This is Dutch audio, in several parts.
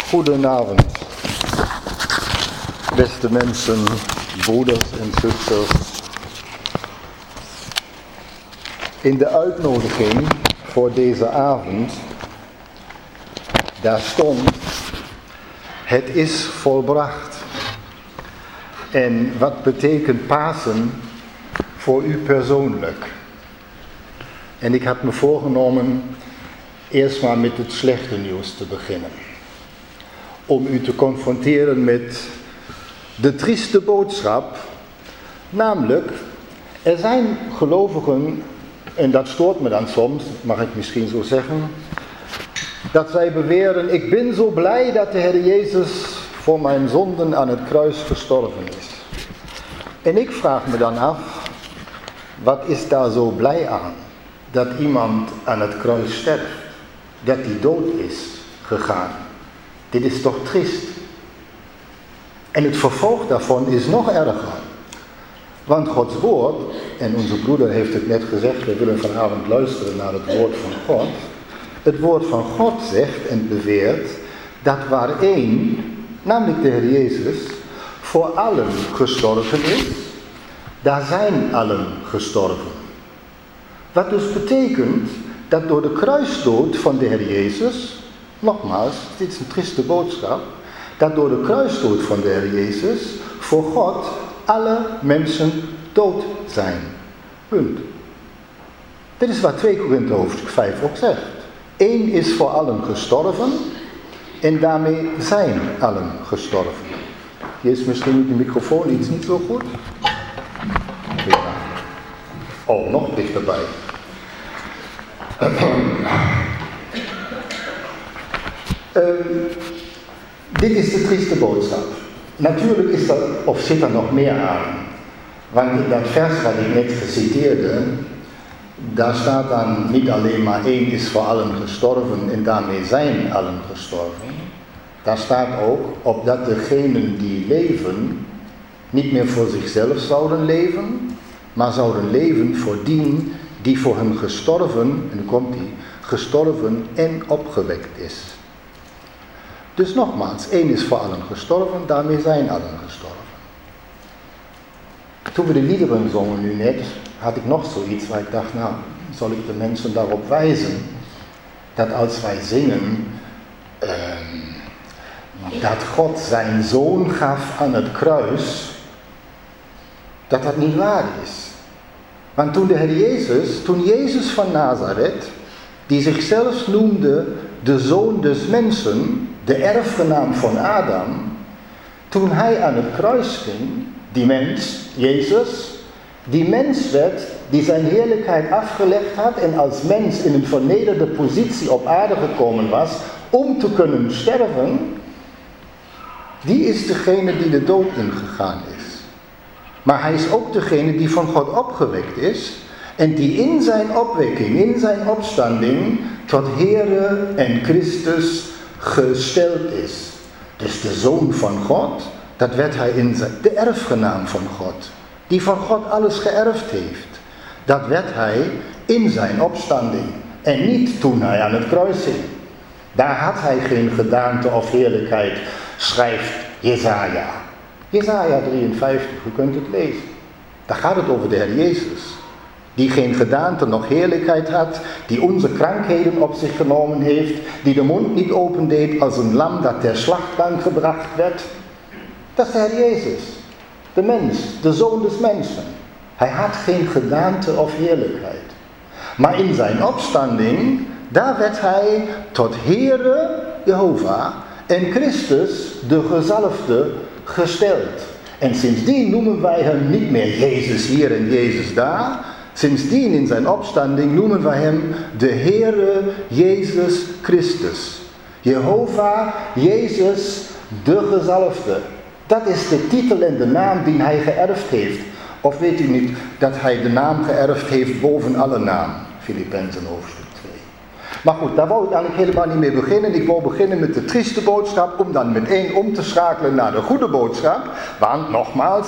Goedenavond, beste mensen, broeders en zusters. In de uitnodiging voor deze avond, daar stond: het is volbracht. En wat betekent Pasen voor u persoonlijk? En ik had me voorgenomen eerst maar met het slechte nieuws te beginnen. Om u te confronteren met de trieste boodschap. Namelijk, er zijn gelovigen, en dat stoort me dan soms, mag ik misschien zo zeggen, dat zij beweren: ik ben zo blij dat de Heer Jezus voor mijn zonden aan het kruis gestorven is. En ik vraag me dan af, wat is daar zo blij aan? Dat iemand aan het kruis sterft, dat hij dood is gegaan. Dit is toch triest? En het vervolg daarvan is nog erger. Want Gods woord, en onze broeder heeft het net gezegd, we willen vanavond luisteren naar het woord van God. Het woord van God zegt en beweert dat waar één, namelijk de Heer Jezus, voor allen gestorven is, daar zijn allen gestorven. Wat dus betekent dat door de kruisdood van de Heer Jezus, nogmaals, dit is een trieste boodschap, dat door de kruisdood van de Heer Jezus voor God alle mensen dood zijn. Punt. Dit is wat 2 Korinthe hoofdstuk 5 ook zegt. Eén is voor allen gestorven en daarmee zijn allen gestorven. Hier is misschien de microfoon iets niet zo goed. Ja. Oh, nog dichterbij. Dit is de trieste boodschap. Natuurlijk is er, of zit er nog meer aan. Want in dat vers wat ik net geciteerde, daar staat dan niet alleen maar één is voor allen gestorven en daarmee zijn allen gestorven. Daar staat ook opdat degenen die leven niet meer voor zichzelf zouden leven, maar zouden leven voor dien die voor hen gestorven, en nu komt die, gestorven en opgewekt is. Dus nogmaals, één is voor allen gestorven, daarmee zijn allen gestorven. Toen we de liederen zongen nu net, had ik nog zoiets waar ik dacht, nou, zal ik de mensen daarop wijzen, dat als wij zingen, dat God zijn zoon gaf aan het kruis, dat dat niet waar is. Want toen Jezus van Nazareth, die zichzelf noemde de zoon des mensen, de erfgenaam van Adam, toen hij aan het kruis ging, die mens, Jezus, die mens werd, die zijn heerlijkheid afgelegd had en als mens in een vernederde positie op aarde gekomen was, om te kunnen sterven, die is degene die de dood ingegaan is. Maar hij is ook degene die van God opgewekt is en die in zijn opwekking, in zijn opstanding tot Heere en Christus gesteld is. Dus de Zoon van God, dat werd hij de erfgenaam van God, die van God alles geërfd heeft. Dat werd hij in zijn opstanding en niet toen hij aan het kruis hing. Daar had hij geen gedaante of heerlijkheid, schrijft Jesaja. Jesaja 53, u kunt het lezen. Daar gaat het over de Heer Jezus. Die geen gedaante noch heerlijkheid had, die onze krankheden op zich genomen heeft, die de mond niet opendeed als een lam dat ter slachtbank gebracht werd. Dat is de Heer Jezus. De mens, de zoon des mensen. Hij had geen gedaante of heerlijkheid. Maar in zijn opstanding, daar werd hij tot Heere Jehovah en Christus, de gezalfde, gesteld. En sindsdien noemen wij hem niet meer Jezus hier en Jezus daar. Sindsdien in zijn opstanding noemen wij hem de Heere Jezus Christus. Jehovah, Jezus, de gezalfde. Dat is de titel en de naam die hij geërfd heeft. Of weet u niet dat hij de naam geërfd heeft boven alle naam? Filippenzen hoofdstuk 2. Maar goed, daar wou ik eigenlijk helemaal niet mee beginnen. Ik wou beginnen met de trieste boodschap om dan meteen om te schakelen naar de goede boodschap. Want nogmaals,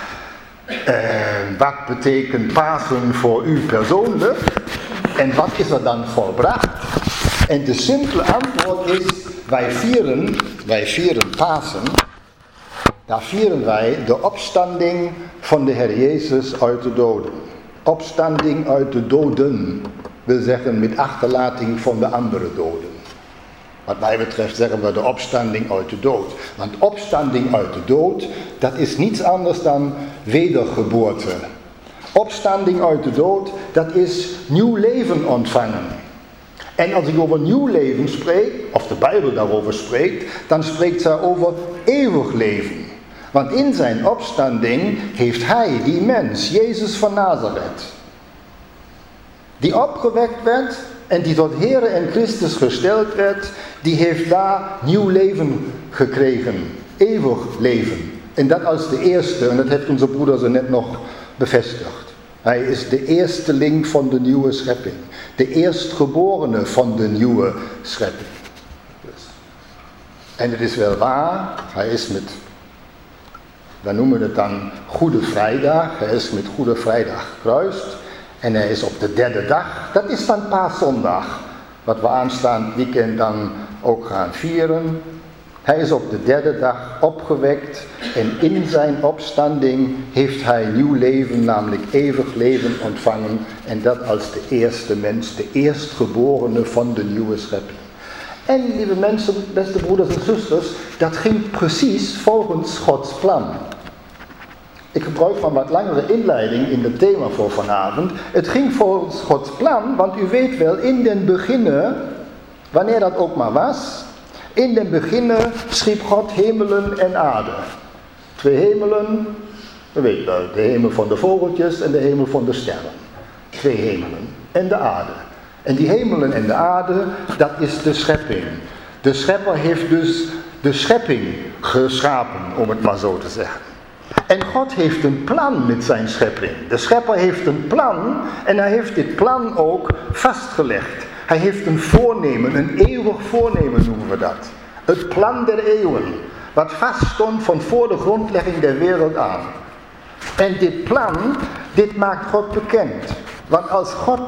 wat betekent Pasen voor u persoonlijk? En wat is er dan volbracht? En de simpele antwoord is wij vieren Pasen. Daar vieren wij de opstanding van de Heer Jezus uit de doden. Opstanding uit de doden wil zeggen met achterlating van de andere doden. Wat mij betreft zeggen we de opstanding uit de dood. Want opstanding uit de dood, dat is niets anders dan wedergeboorte. Opstanding uit de dood, dat is nieuw leven ontvangen. En als ik over nieuw leven spreek, of de Bijbel daarover spreekt, dan spreekt zij over eeuwig leven. Want in zijn opstanding heeft hij, die mens, Jezus van Nazareth, die opgewekt werd en die tot Heere en Christus gesteld werd, die heeft daar nieuw leven gekregen. Eeuwig leven. En dat als de eerste, en dat heeft onze broeder zo net nog bevestigd. Hij is de eersteling van de nieuwe schepping. De eerstgeborene van de nieuwe schepping. En het is wel waar, hij is met, we noemen het dan Goede Vrijdag. Hij is met Goede Vrijdag gekruist. En hij is op de derde dag, dat is dan Paaszondag, wat we aanstaand weekend dan ook gaan vieren. Hij is op de derde dag opgewekt en in zijn opstanding heeft hij nieuw leven, namelijk eeuwig leven ontvangen. En dat als de eerste mens, de eerstgeborene van de nieuwe schepping. En lieve mensen, beste broeders en zusters, dat ging precies volgens Gods plan. Ik gebruik maar wat langere inleiding in het thema voor vanavond. Het ging volgens Gods plan, want u weet wel, in den beginne, wanneer dat ook maar was, in den beginne schiep God hemelen en aarde. 2 hemelen, we weten wel, de hemel van de vogeltjes en de hemel van de sterren. 2 hemelen en de aarde. En die hemelen en de aarde, dat is de schepping. De schepper heeft dus de schepping geschapen, om het maar zo te zeggen. En God heeft een plan met zijn schepping. De schepper heeft een plan en hij heeft dit plan ook vastgelegd. Hij heeft een voornemen, een eeuwig voornemen noemen we dat. Het plan der eeuwen, wat vaststond van voor de grondlegging der wereld aan. En dit plan, dit maakt God bekend. Want als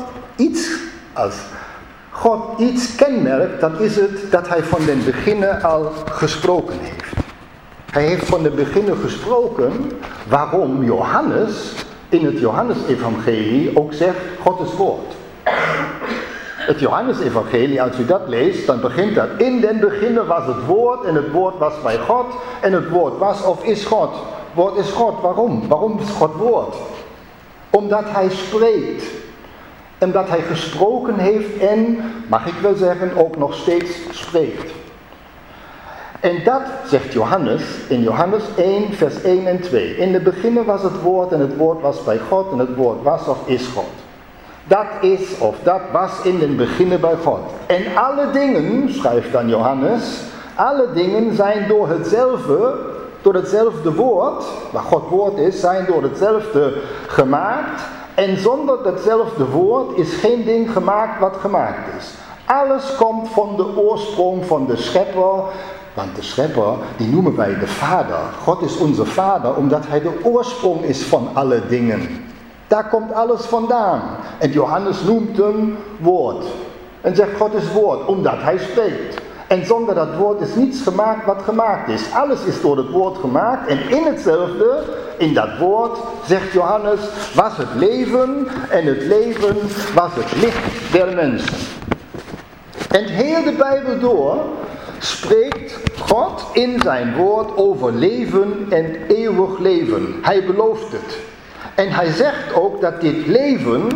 God iets kenmerkt, dan is het dat hij van den beginnen al gesproken heeft. Hij heeft van den beginnen gesproken waarom Johannes in het Johannesevangelie ook zegt God is woord. Het Johannesevangelie, als u dat leest, dan begint dat. In den beginnen was het woord en het woord was bij God en het woord was of is God. Woord is God. Waarom? Waarom is God woord? Omdat hij spreekt. Omdat hij gesproken heeft en, mag ik wel zeggen, ook nog steeds spreekt. En dat zegt Johannes in Johannes 1 vers 1 en 2. In het begin was het woord en het woord was bij God en het woord was of is God. Dat is of dat was in het begin bij God. En alle dingen, schrijft dan Johannes, alle dingen zijn door hetzelfde woord, waar God woord is, zijn door hetzelfde gemaakt. En zonder datzelfde woord is geen ding gemaakt wat gemaakt is. Alles komt van de oorsprong van de schepper. Want de schepper, die noemen wij de Vader. God is onze Vader, omdat hij de oorsprong is van alle dingen. Daar komt alles vandaan. En Johannes noemt hem woord. En zegt God is woord, omdat hij spreekt. En zonder dat woord is niets gemaakt wat gemaakt is. Alles is door het woord gemaakt. En in hetzelfde, in dat woord, zegt Johannes, was het leven. En het leven was het licht der mensen. En heel de Bijbel door spreekt God in zijn woord over leven en eeuwig leven. Hij belooft het. En hij zegt ook dat dit leven,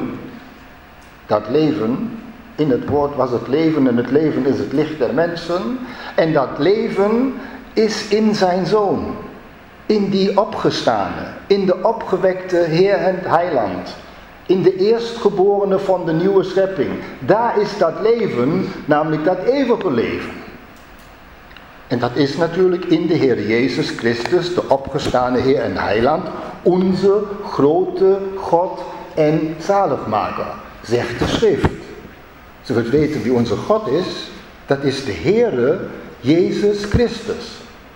in het woord was het leven en het leven is het licht der mensen. En dat leven is in zijn Zoon. In die opgestane, in de opgewekte Heer en Heiland. In de eerstgeborene van de nieuwe schepping. Daar is dat leven, namelijk dat eeuwige leven. En dat is natuurlijk in de Heer Jezus Christus, de opgestane Heer en Heiland, onze grote God en zaligmaker, zegt de Schrift. Ze wilt weten wie onze God is, dat is de Heere Jezus Christus.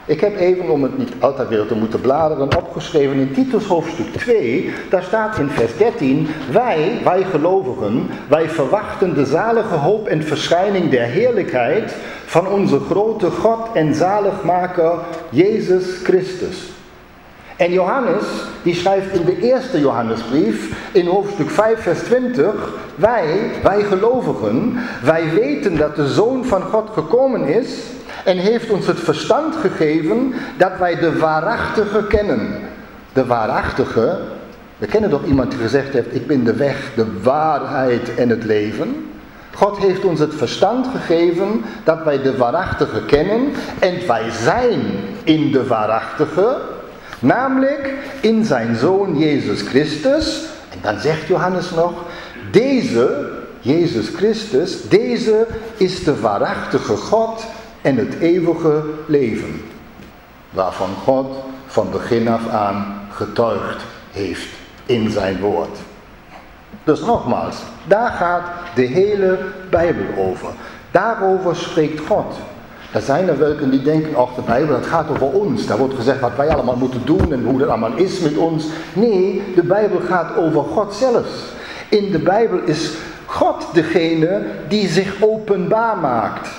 Ik heb even, om het niet altijd weer te moeten bladeren, opgeschreven in Titus hoofdstuk 2. Daar staat in vers 13, wij gelovigen, wij verwachten de zalige hoop en verschijning der heerlijkheid van onze grote God en zaligmaker Jezus Christus. En Johannes, die schrijft in de eerste Johannesbrief, in hoofdstuk 5 vers 20, wij gelovigen, wij weten dat de Zoon van God gekomen is en heeft ons het verstand gegeven dat wij de waarachtige kennen. De waarachtige, we kennen toch iemand die gezegd heeft, ik ben de weg, de waarheid en het leven. God heeft ons het verstand gegeven dat wij de waarachtige kennen en wij zijn in de waarachtige, namelijk in zijn Zoon Jezus Christus. En dan zegt Johannes nog, deze, Jezus Christus, deze is de waarachtige God en het eeuwige leven, waarvan God van begin af aan getuigd heeft in zijn woord. Dus nogmaals, daar gaat de hele Bijbel over. Daarover spreekt God. Er zijn er welken die denken, ach, de Bijbel, dat gaat over ons. Daar wordt gezegd wat wij allemaal moeten doen en hoe dat allemaal is met ons. Nee, de Bijbel gaat over God zelf. In de Bijbel is God degene die zich openbaar maakt.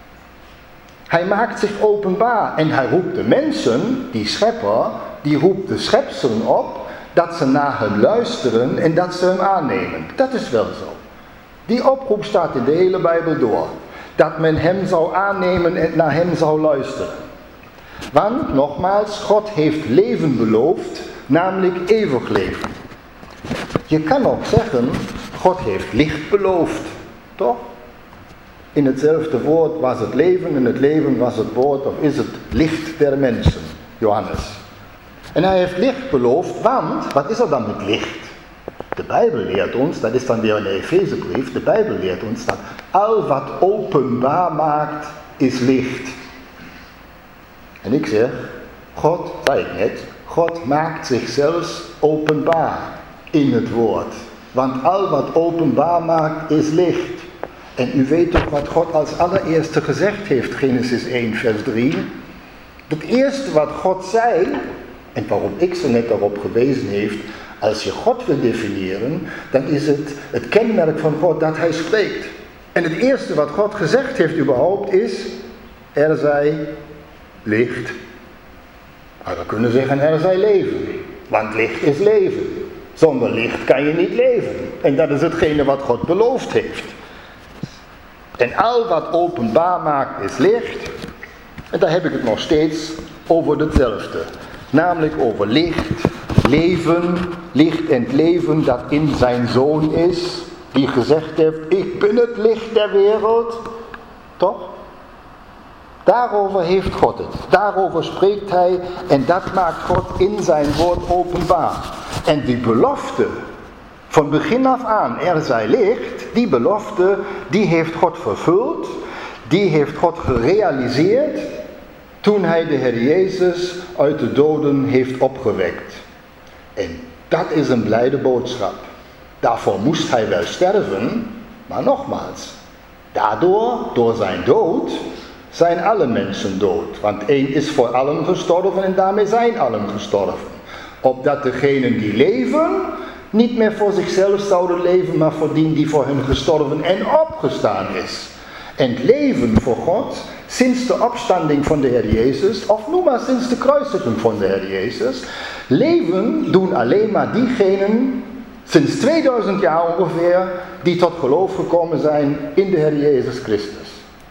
Hij maakt zich openbaar en hij roept de mensen, die schepper, die roept de schepselen op, dat ze naar hem luisteren en dat ze hem aannemen. Dat is wel zo. Die oproep staat in de hele Bijbel door. Dat men hem zou aannemen en naar hem zou luisteren. Want, nogmaals, God heeft leven beloofd, namelijk eeuwig leven. Je kan ook zeggen, God heeft licht beloofd, toch? In hetzelfde woord was het leven en het leven was het woord, of is het licht der mensen, Johannes. En hij heeft licht beloofd, want, wat is er dan met licht? De Bijbel leert ons, dat is dan weer in de Efezebrief, de Bijbel leert ons dat al wat openbaar maakt, is licht. En ik zeg, God, zei ik net, God maakt zichzelf openbaar in het woord. Want al wat openbaar maakt, is licht. En u weet toch wat God als allereerste gezegd heeft, Genesis 1 vers 3. Het eerste wat God zei, en waarom ik zo net daarop gewezen heeft, als je God wil definiëren, dan is het kenmerk van God dat hij spreekt. En het eerste wat God gezegd heeft überhaupt is, er zij licht. Maar we kunnen zeggen, er zij leven. Want licht is leven. Zonder licht kan je niet leven. En dat is hetgene wat God beloofd heeft. En al wat openbaar maakt is licht. En daar heb ik het nog steeds over hetzelfde. Namelijk over licht, leven, licht en leven dat in zijn Zoon is. Die gezegd heeft, ik ben het licht der wereld. Toch? Daarover heeft God het. Daarover spreekt hij en dat maakt God in zijn woord openbaar. En die belofte, van begin af aan, er zij licht, die belofte, die heeft God vervuld. Die heeft God gerealiseerd toen hij de Heer Jezus uit de doden heeft opgewekt. En dat is een blijde boodschap. Daarvoor moest hij wel sterven, maar nogmaals, daardoor, door zijn dood, zijn alle mensen dood. Want één is voor allen gestorven en daarmee zijn allen gestorven. Opdat degenen die leven, niet meer voor zichzelf zouden leven, maar voor die voor hen gestorven en opgestaan is. En het leven voor God, sinds de opstanding van de Heer Jezus, of noem maar sinds de kruisiging van de Heer Jezus, leven doen alleen maar diegenen, sinds 2000 jaar ongeveer, die tot geloof gekomen zijn in de Heer Jezus Christus.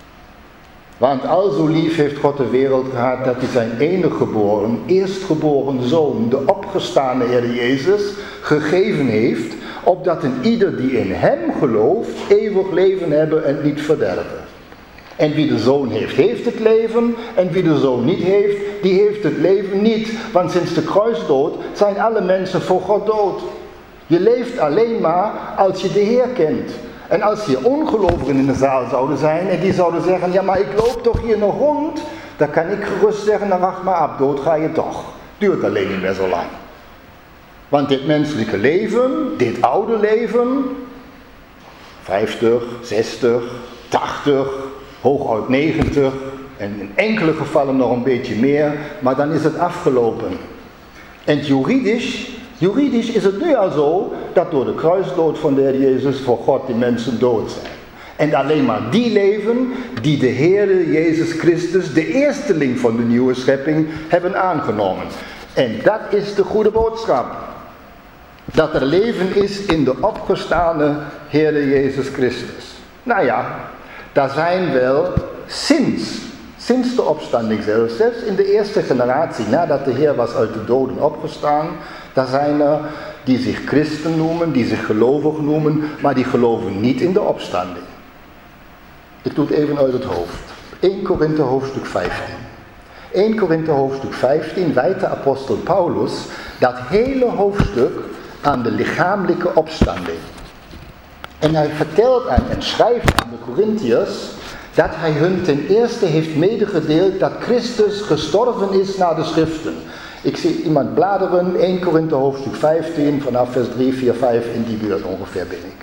Want al zo lief heeft God de wereld gehad dat hij zijn enige geboren, eerstgeboren Zoon, de opgestane Heer Jezus, gegeven heeft, opdat een ieder die in hem gelooft, eeuwig leven hebben en niet verderven. En wie de Zoon heeft, heeft het leven, en wie de Zoon niet heeft, die heeft het leven niet. Want sinds de kruisdood zijn alle mensen voor God dood. Je leeft alleen maar als je de Heer kent. En als hier ongelovigen in de zaal zouden zijn en die zouden zeggen, ja maar ik loop toch hier nog rond, dan kan ik gerust zeggen, nou wacht maar af, dood ga je toch. Duurt alleen niet meer zo lang. Want dit menselijke leven, dit oude leven, 50, 60, 80, hooguit 90, En in enkele gevallen nog een beetje meer, maar dan is het afgelopen. En juridisch is het nu al zo dat door de kruisdood van de Heer Jezus voor God die mensen dood zijn. En alleen maar die leven die de Heer Jezus Christus, de eersteling van de nieuwe schepping, hebben aangenomen. En dat is de goede boodschap. Dat er leven is in de opgestane Heer Jezus Christus. Nou ja, daar zijn wel sinds de opstanding zelfs in de eerste generatie, nadat de Heer was uit de doden opgestaan, daar zijn er die zich christen noemen, die zich gelovig noemen, maar die geloven niet in de opstanding. Ik doe het even uit het hoofd. 1 Korinthe hoofdstuk 15. 1 Korinthe hoofdstuk 15 wijdt de apostel Paulus dat hele hoofdstuk aan de lichamelijke opstanding. En hij vertelt en schrijft aan de Corinthiërs dat hij hun ten eerste heeft medegedeeld dat Christus gestorven is naar de schriften. Ik zie iemand bladeren, 1 Korinthe hoofdstuk 15, vanaf vers 3, 4, 5, in die buurt ongeveer ben ik.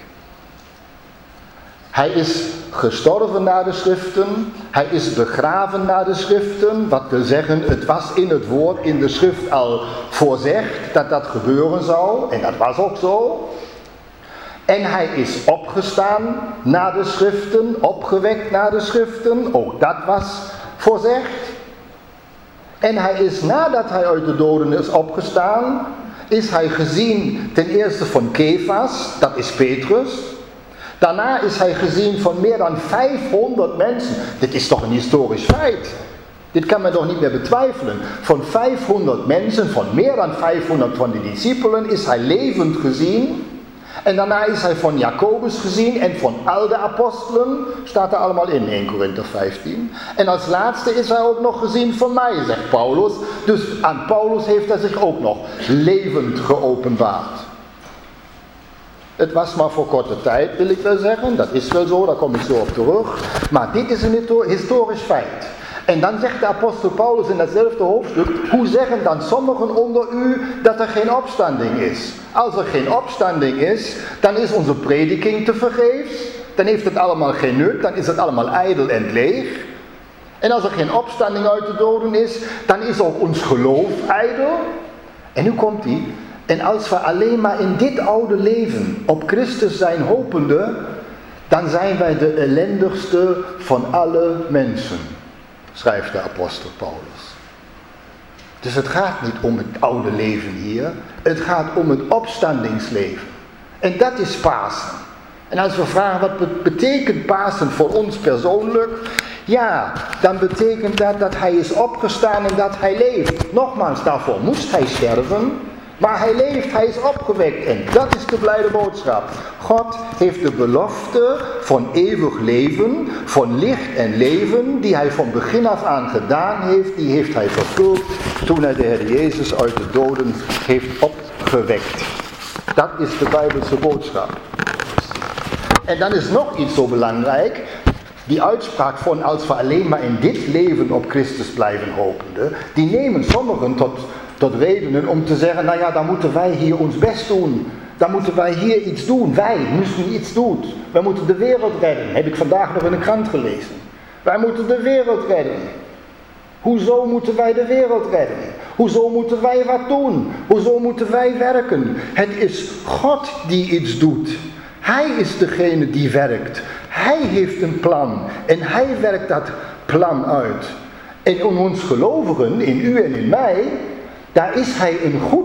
Hij is gestorven naar de schriften, hij is begraven naar de schriften, wat wil zeggen, het was in het woord, in de schrift al voorzegd dat dat gebeuren zou, en dat was ook zo. En hij is opgestaan naar de schriften, opgewekt naar de schriften, ook dat was voorzegd. En hij is, nadat hij uit de doden is opgestaan, is hij gezien ten eerste van Kefas, dat is Petrus. Daarna is hij gezien van meer dan 500 mensen. Dit is toch een historisch feit. Dit kan men toch niet meer betwijfelen. Van 500 mensen, van meer dan 500 van de discipelen, is hij levend gezien. En daarna is hij van Jacobus gezien en van al de apostelen, staat er allemaal in 1 Korinthe 15. En als laatste is hij ook nog gezien van mij, zegt Paulus. Dus aan Paulus heeft hij zich ook nog levend geopenbaard. Het was maar voor korte tijd, wil ik wel zeggen. Dat is wel zo, daar kom ik zo op terug. Maar dit is een historisch feit. En dan zegt de apostel Paulus in datzelfde hoofdstuk, hoe zeggen dan sommigen onder u dat er geen opstanding is? Als er geen opstanding is, dan is onze prediking te vergeefs. Dan heeft het allemaal geen nut, dan is het allemaal ijdel en leeg. En als er geen opstanding uit de doden is, dan is ook ons geloof ijdel. En nu komt hij. En als we alleen maar in dit oude leven op Christus zijn hopende, dan zijn wij de ellendigste van alle mensen, schrijft de apostel Paulus. Dus het gaat niet om het oude leven hier, het gaat om het opstandingsleven. En dat is Pasen. En als we vragen wat betekent Pasen voor ons persoonlijk, ja, dan betekent dat dat hij is opgestaan en dat hij leeft. Nogmaals, daarvoor moest hij sterven. Maar hij leeft, hij is opgewekt en dat is de blijde boodschap. God heeft de belofte van eeuwig leven, van licht en leven, die hij van begin af aan gedaan heeft, die heeft hij vervuld toen hij de Heer Jezus uit de doden heeft opgewekt. Dat is de Bijbelse boodschap. En dan is nog iets zo belangrijk, die uitspraak van als we alleen maar in dit leven op Christus blijven hopende, die nemen sommigen tot redenen om te zeggen, nou ja, dan moeten wij hier ons best doen. Dan moeten wij hier iets doen. Wij moeten iets doen. Wij moeten de wereld redden. Heb ik vandaag nog in een krant gelezen. Wij moeten de wereld redden. Hoezo moeten wij de wereld redden? Hoezo moeten wij wat doen? Hoezo moeten wij werken? Het is God die iets doet. Hij is degene die werkt. Hij heeft een plan. En hij werkt dat plan uit. En in ons gelovigen, in u en in mij, daar is hij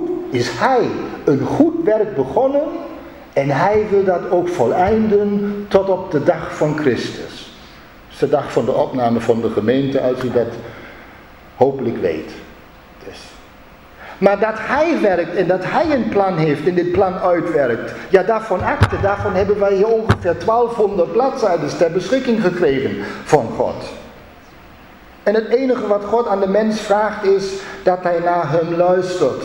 een goed werk begonnen en hij wil dat ook voleinden tot op de dag van Christus. Dat is de dag van de opname van de gemeente, als u dat hopelijk weet. Dus. Maar dat hij werkt en dat hij een plan heeft en dit plan uitwerkt, ja, daarvan hebben wij hier ongeveer 1200 bladzijden ter beschikking gekregen van God. En het enige wat God aan de mens vraagt is dat hij naar hem luistert.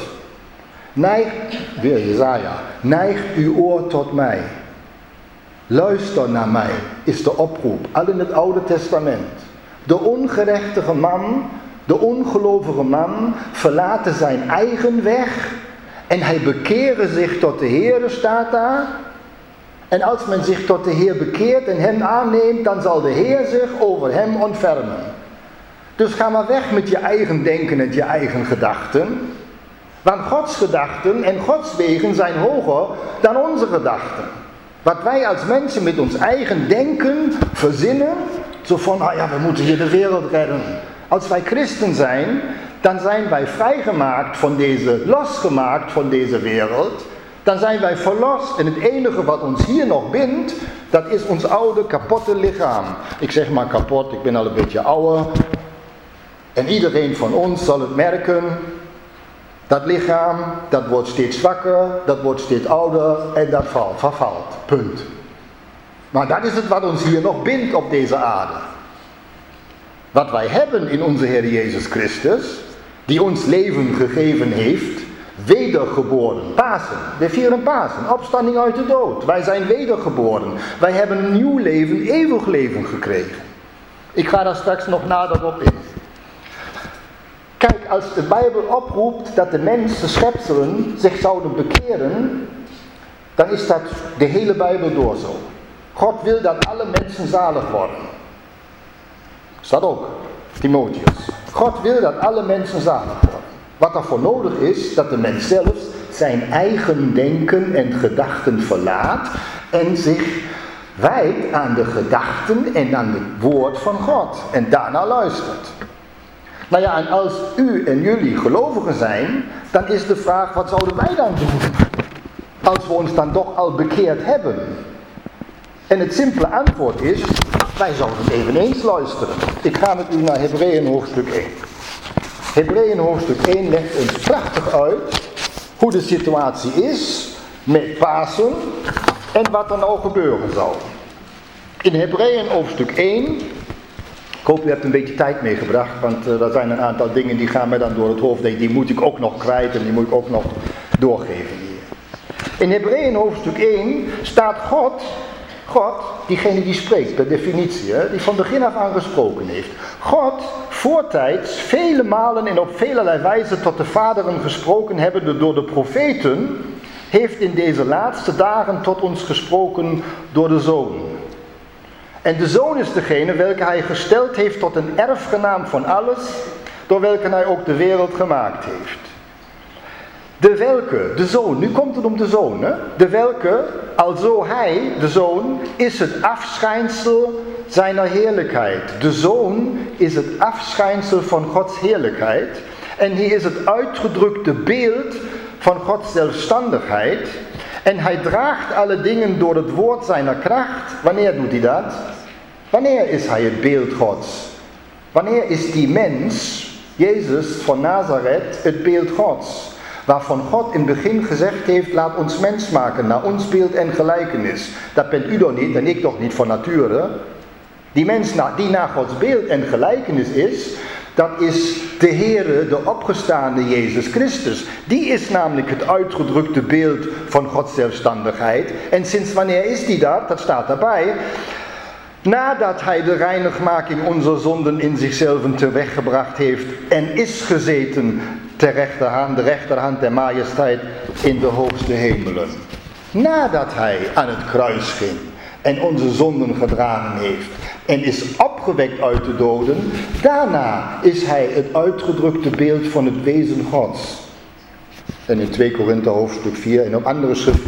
Neig uw oor tot mij. Luister naar mij, is de oproep, al in het Oude Testament. De ongerechtige man, de ongelovige man, verlaten zijn eigen weg en hij bekeren zich tot de Heere, staat daar. En als men zich tot de Heer bekeert en hem aanneemt, dan zal de Heer zich over hem ontfermen. Dus ga maar weg met je eigen denken en je eigen gedachten. Want Gods gedachten en Gods wegen zijn hoger dan onze gedachten. Wat wij als mensen met ons eigen denken verzinnen, zo van, we moeten hier de wereld redden. Als wij christen zijn, dan zijn wij vrijgemaakt van losgemaakt van deze wereld. Dan zijn wij verlost en het enige wat ons hier nog bindt, dat is ons oude kapotte lichaam. Ik zeg maar kapot, ik ben al een beetje ouder. En iedereen van ons zal het merken. Dat lichaam, dat wordt steeds zwakker, dat wordt steeds ouder en dat vervalt. Punt. Maar dat is het wat ons hier nog bindt op deze aarde. Wat wij hebben in onze Heer Jezus Christus, die ons leven gegeven heeft, wedergeboren. Pasen, we vieren Pasen, opstanding uit de dood. Wij zijn wedergeboren. Wij hebben een nieuw leven, eeuwig leven gekregen. Ik ga daar straks nog nader op in. Kijk, als de Bijbel oproept dat de mensen, schepselen, zich zouden bekeren, dan is dat de hele Bijbel door zo. God wil dat alle mensen zalig worden. Staat ook, Timotheus. God wil dat alle mensen zalig worden. Wat daarvoor nodig is, dat de mens zelf zijn eigen denken en gedachten verlaat en zich wijdt aan de gedachten en aan het woord van God en daarna luistert. Nou ja, en als u en jullie gelovigen zijn, dan is de vraag, wat zouden wij dan doen? Als we ons dan toch al bekeerd hebben. En het simpele antwoord is, wij zouden eveneens luisteren. Ik ga met u naar Hebreeën hoofdstuk 1. Hebreeën hoofdstuk 1 legt ons prachtig uit hoe de situatie is met Pasen en wat er nou gebeuren zal. In Hebreeën hoofdstuk 1, ik hoop u hebt een beetje tijd meegebracht, want er zijn een aantal dingen die gaan mij dan door het hoofd. Die moet ik ook nog kwijt en die moet ik ook nog doorgeven hier. In Hebreeën hoofdstuk 1 staat God, diegene die spreekt per definitie, die van begin af aan gesproken heeft. God, voortijds, vele malen en op velerlei wijze tot de vaderen gesproken hebbende door de profeten, heeft in deze laatste dagen tot ons gesproken door de Zoon. En de Zoon is degene welke hij gesteld heeft tot een erfgenaam van alles, door welke hij ook de wereld gemaakt heeft. De welke, de Zoon, nu komt het om de Zoon, hè? De welke, alzo hij, de Zoon, is het afschijnsel zijner heerlijkheid. De Zoon is het afschijnsel van Gods heerlijkheid. En hij is het uitgedrukte beeld van Gods zelfstandigheid. En hij draagt alle dingen door het woord zijner kracht. Wanneer doet hij dat? Wanneer is hij het beeld Gods? Wanneer is die mens, Jezus van Nazareth, het beeld Gods? Waarvan God in het begin gezegd heeft, laat ons mens maken naar ons beeld en gelijkenis. Dat bent u toch niet en ik toch niet van nature. Die mens die naar Gods beeld en gelijkenis is, dat is de Heere, de opgestaande Jezus Christus. Die is namelijk het uitgedrukte beeld van Gods zelfstandigheid. En sinds wanneer is die dat? Dat staat daarbij. Nadat hij de reinigmaking onze zonden in zichzelf teweeggebracht heeft en is gezeten ter rechterhand, de rechterhand der majesteit in de hoogste hemelen. Nadat hij aan het kruis ging en onze zonden gedragen heeft en is opgewekt uit de doden, daarna is hij het uitgedrukte beeld van het wezen Gods. En in 2 Korinther hoofdstuk 4 en op andere schriften